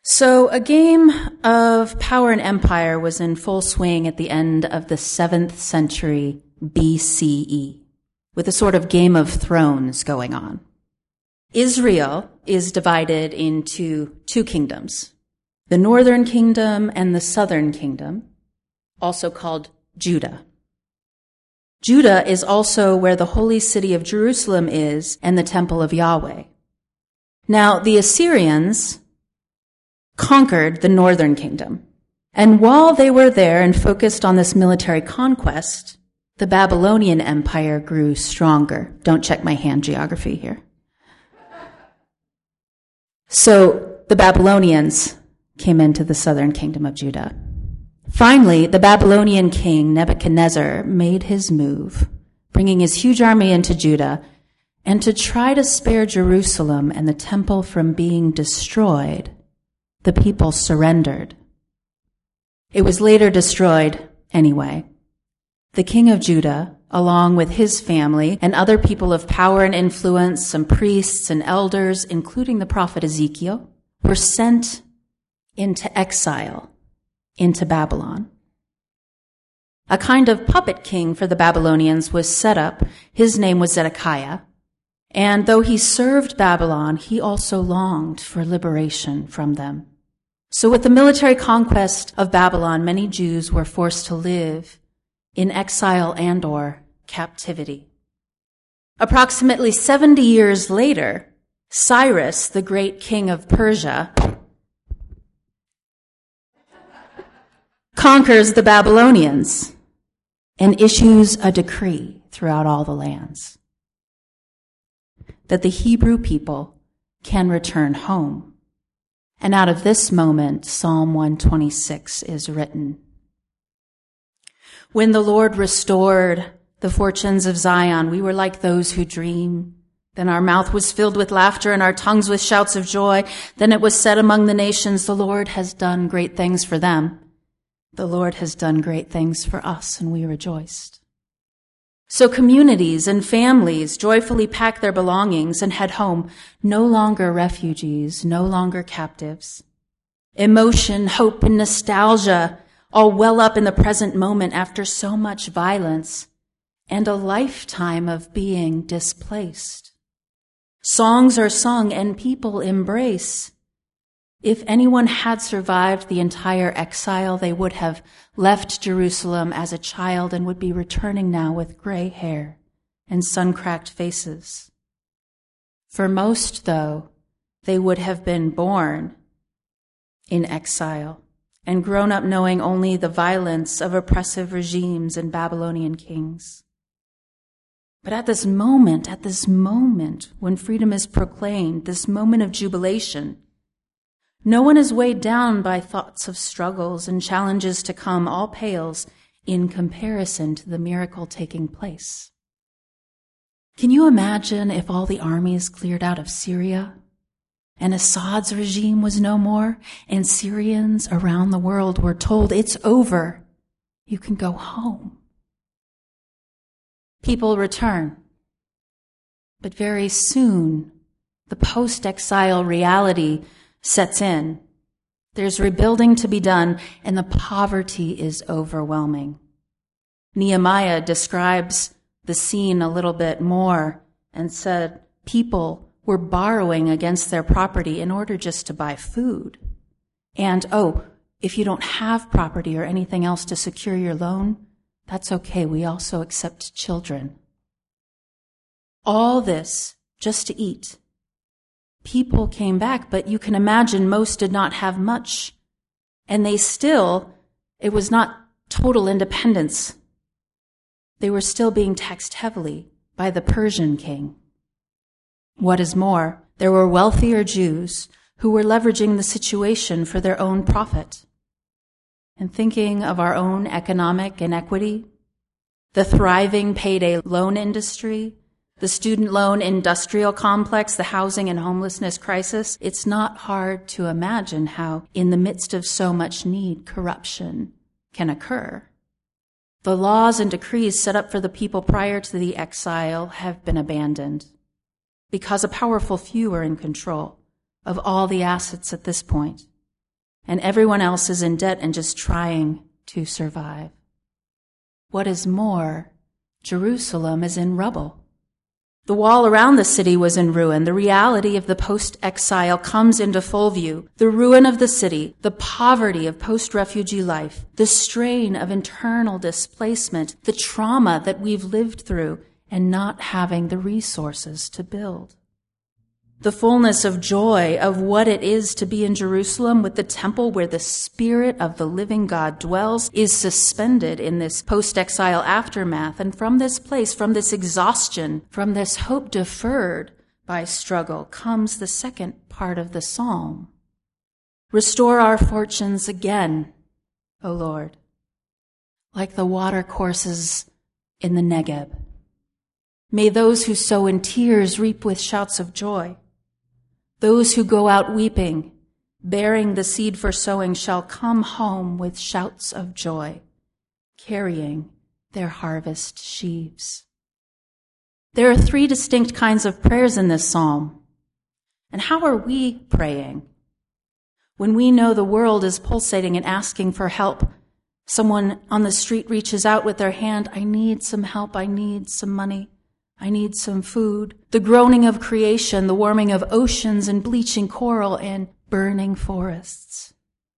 So a game of power and empire was in full swing at the end of the 7th century BCE, with a sort of Game of Thrones going on. Israel is divided into two kingdoms, the northern kingdom and the southern kingdom, also called Judah. Judah is also where the holy city of Jerusalem is and the temple of Yahweh. Now, the Assyrians conquered the northern kingdom, and while they were there and focused on this military conquest, the Babylonian Empire grew stronger. Don't check my hand geography here. So the Babylonians came into the southern kingdom of Judah. Finally, the Babylonian king Nebuchadnezzar made his move, bringing his huge army into Judah, and to try to spare Jerusalem and the temple from being destroyed, the people surrendered. It was later destroyed anyway. The king of Judah, along with his family and other people of power and influence, some priests and elders, including the prophet Ezekiel, were sent into exile into Babylon. A kind of puppet king for the Babylonians was set up. His name was Zedekiah. And though he served Babylon, he also longed for liberation from them. So with the military conquest of Babylon, many Jews were forced to live in exile and/or captivity. Approximately 70 years later, Cyrus, the great king of Persia, conquers the Babylonians and issues a decree throughout all the lands that the Hebrew people can return home. And out of this moment, Psalm 126 is written. When the Lord restored the fortunes of Zion, we were like those who dream. Then our mouth was filled with laughter and our tongues with shouts of joy. Then it was said among the nations, the Lord has done great things for them. The Lord has done great things for us, and we rejoiced. So communities and families joyfully pack their belongings and head home, no longer refugees, no longer captives. Emotion, hope, and nostalgia all well up in the present moment after so much violence and a lifetime of being displaced. Songs are sung and people embrace. If anyone had survived the entire exile, they would have left Jerusalem as a child and would be returning now with gray hair and sun-cracked faces. For most, though, they would have been born in exile and grown up knowing only the violence of oppressive regimes and Babylonian kings. But at this moment, when freedom is proclaimed, this moment of jubilation, no one is weighed down by thoughts of struggles and challenges to come. All pales in comparison to the miracle taking place. Can you imagine if all the armies cleared out of Syria and Assad's regime was no more and Syrians around the world were told, it's over, you can go home? People return, but very soon the post-exile reality sets in. There's rebuilding to be done, and the poverty is overwhelming. Nehemiah describes the scene a little bit more and said people were borrowing against their property in order just to buy food. And, if you don't have property or anything else to secure your loan, that's okay. We also accept children. All this just to eat. People came back, but you can imagine most did not have much. And it was not total independence. They were still being taxed heavily by the Persian king. What is more, there were wealthier Jews who were leveraging the situation for their own profit. And thinking of our own economic inequity, the thriving payday loan industry, the student loan industrial complex, the housing and homelessness crisis, it's not hard to imagine how, in the midst of so much need, corruption can occur. The laws and decrees set up for the people prior to the exile have been abandoned because a powerful few are in control of all the assets at this point. and everyone else is in debt and just trying to survive. What is more, Jerusalem is in rubble. The wall around the city was in ruin. The reality of the post-exile comes into full view. The ruin of the city, the poverty of post-refugee life, the strain of internal displacement, the trauma that we've lived through, and not having the resources to build. The fullness of joy of what it is to be in Jerusalem with the temple where the Spirit of the living God dwells is suspended in this post-exile aftermath. And from this place, from this exhaustion, from this hope deferred by struggle, comes the second part of the psalm. Restore our fortunes again, O Lord, like the water courses in the Negeb. May those who sow in tears reap with shouts of joy. Those who go out weeping, bearing the seed for sowing, shall come home with shouts of joy, carrying their harvest sheaves. There are 3 distinct kinds of prayers in this psalm. And how are we praying? When we know the world is pulsating and asking for help, someone on the street reaches out with their hand, I need some help, I need some money. I need some food. The groaning of creation, the warming of oceans and bleaching coral and burning forests.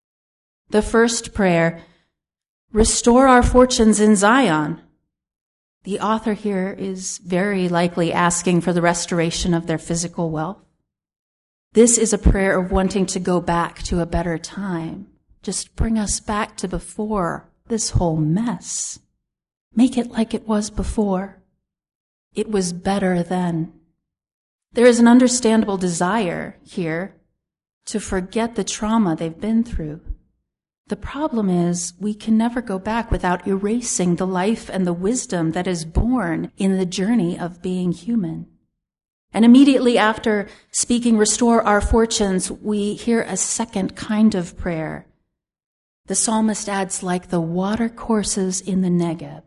The first prayer, restore our fortunes in Zion. The author here is very likely asking for the restoration of their physical wealth. This is a prayer of wanting to go back to a better time. Just bring us back to before this whole mess. Make it like it was before. It was better then. There is an understandable desire here to forget the trauma they've been through. The problem is we can never go back without erasing the life and the wisdom that is born in the journey of being human. And immediately after speaking, restore our fortunes, we hear a second kind of prayer. The psalmist adds, like the water courses in the Negeb.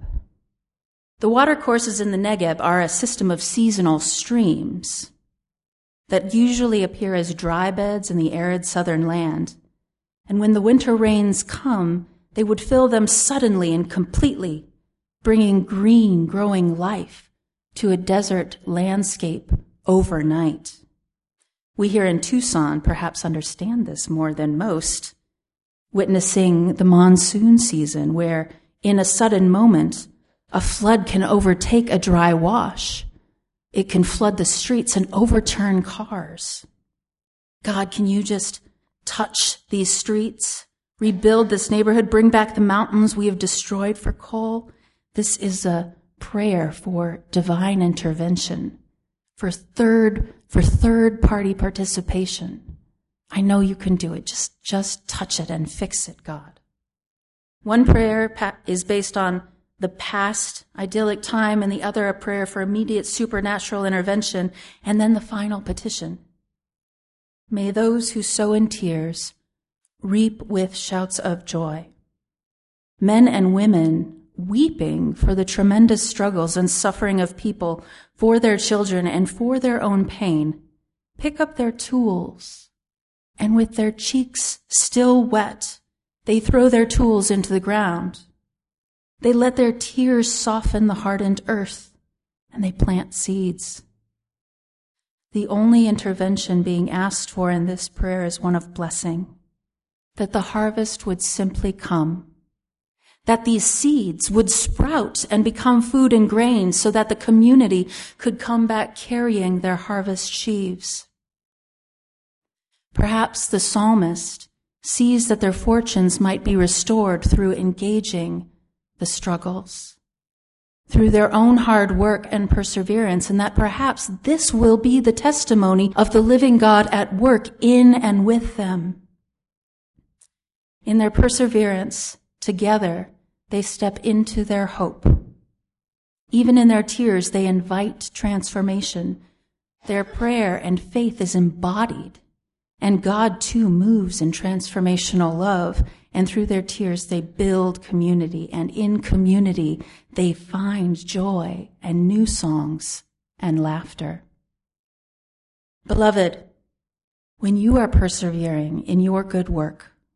The water courses in the Negeb are a system of seasonal streams that usually appear as dry beds in the arid southern land. And when the winter rains come, they would fill them suddenly and completely, bringing green, growing life to a desert landscape overnight. We here in Tucson perhaps understand this more than most, witnessing the monsoon season where, in a sudden moment, a flood can overtake a dry wash. It can flood the streets and overturn cars. God, can you just touch these streets, rebuild this neighborhood, bring back the mountains we have destroyed for coal? This is a prayer for divine intervention, for third-party participation. I know you can do it. Just touch it and fix it, God. One prayer is based on the past idyllic time, and the other a prayer for immediate supernatural intervention, and then the final petition. May those who sow in tears reap with shouts of joy. Men and women weeping for the tremendous struggles and suffering of people, for their children and for their own pain, pick up their tools, and with their cheeks still wet, they throw their tools into the ground. They let their tears soften the hardened earth, and they plant seeds. The only intervention being asked for in this prayer is one of blessing, that the harvest would simply come, that these seeds would sprout and become food and grain so that the community could come back carrying their harvest sheaves. Perhaps the psalmist sees that their fortunes might be restored through engaging the struggles, through their own hard work and perseverance, and that perhaps this will be the testimony of the living God at work in and with them. In their perseverance, together, they step into their hope. Even in their tears, they invite transformation. Their prayer and faith is embodied, and God too moves in transformational love. And through their tears, they build community, and in community, they find joy and new songs and laughter. Beloved, when you are persevering in your good work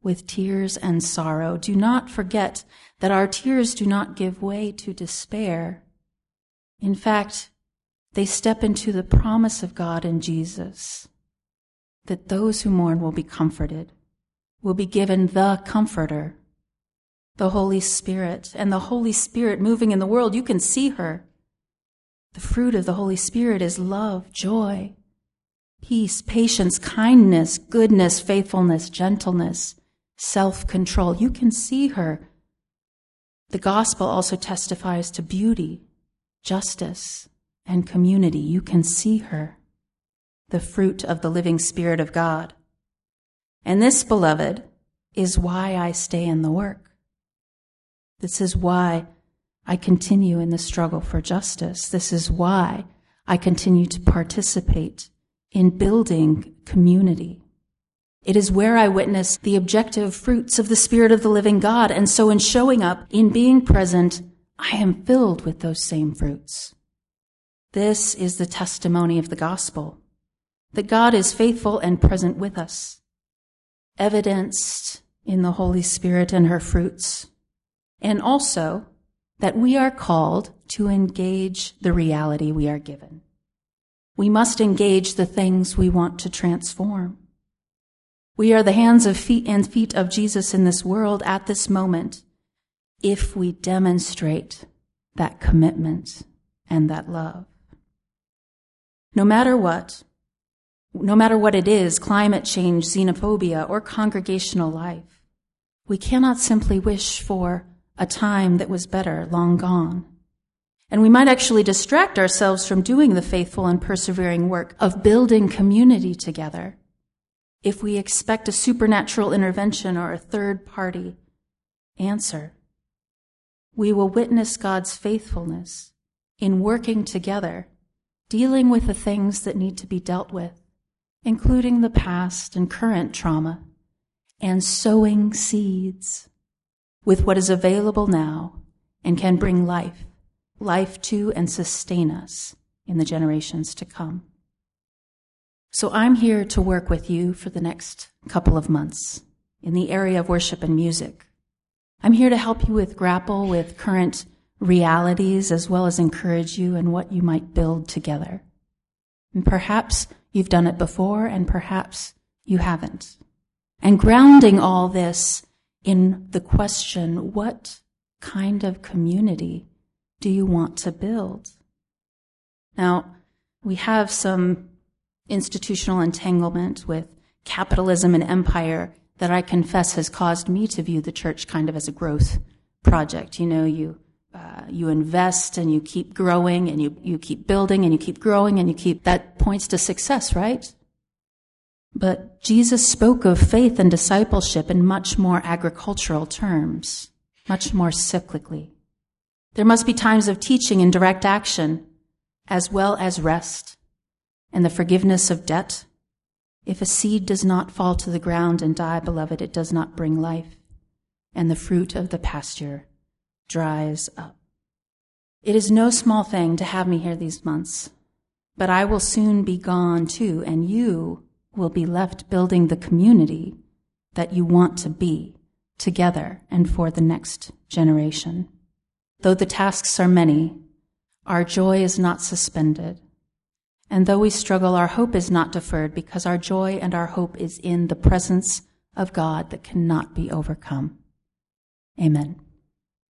with tears and sorrow. Do not forget that our tears do not give way to despair. In fact, they step into the promise of God in Jesus, that those who mourn will be comforted, will be given the Comforter, the Holy Spirit, and the Holy Spirit moving in the world. You can see her. The fruit of the Holy Spirit is love, joy, peace, patience, kindness, goodness, faithfulness, gentleness, self-control. You can see her. The gospel also testifies to beauty, justice, and community. You can see her, the fruit of the living Spirit of God. And this, beloved, is why I stay in the work. This is why I continue in the struggle for justice. This is why I continue to participate in building community. It is where I witness the objective fruits of the Spirit of the living God. And so in showing up, in being present, I am filled with those same fruits. This is the testimony of the gospel, that God is faithful and present with us, evidenced in the Holy Spirit and her fruits, and also that we are called to engage the reality we are given. We must engage the things we want to transform. We are the hands and feet of Jesus in this world at this moment if we demonstrate that commitment and that love. No matter what it is, climate change, xenophobia, or congregational life, we cannot simply wish for a time that was better, long gone. And we might actually distract ourselves from doing the faithful and persevering work of building community together if we expect a supernatural intervention or a third-party answer. We will witness God's faithfulness in working together, dealing with the things that need to be dealt with, including the past and current trauma, and sowing seeds with what is available now and can bring life to and sustain us in the generations to come. So I'm here to work with you for the next couple of months in the area of worship and music. I'm here to help you grapple with current realities as well as encourage you in what you might build together. And perhaps you've done it before and perhaps you haven't. And grounding all this in the question, what kind of community do you want to build? Now, we have some institutional entanglement with capitalism and empire that I confess has caused me to view the church kind of as a growth project. You know, you invest and you keep growing and you keep building and you keep growing and that points to success, right? But Jesus spoke of faith and discipleship in much more agricultural terms, much more cyclically. There must be times of teaching and direct action, as well as rest and the forgiveness of debt. If a seed does not fall to the ground and die, beloved, it does not bring life, and the fruit of the pasture dries up. It is no small thing to have me here these months, but I will soon be gone too, and you will be left building the community that you want to be together and for the next generation. Though the tasks are many, our joy is not suspended. And though we struggle, our hope is not deferred, because our joy and our hope is in the presence of God that cannot be overcome. Amen.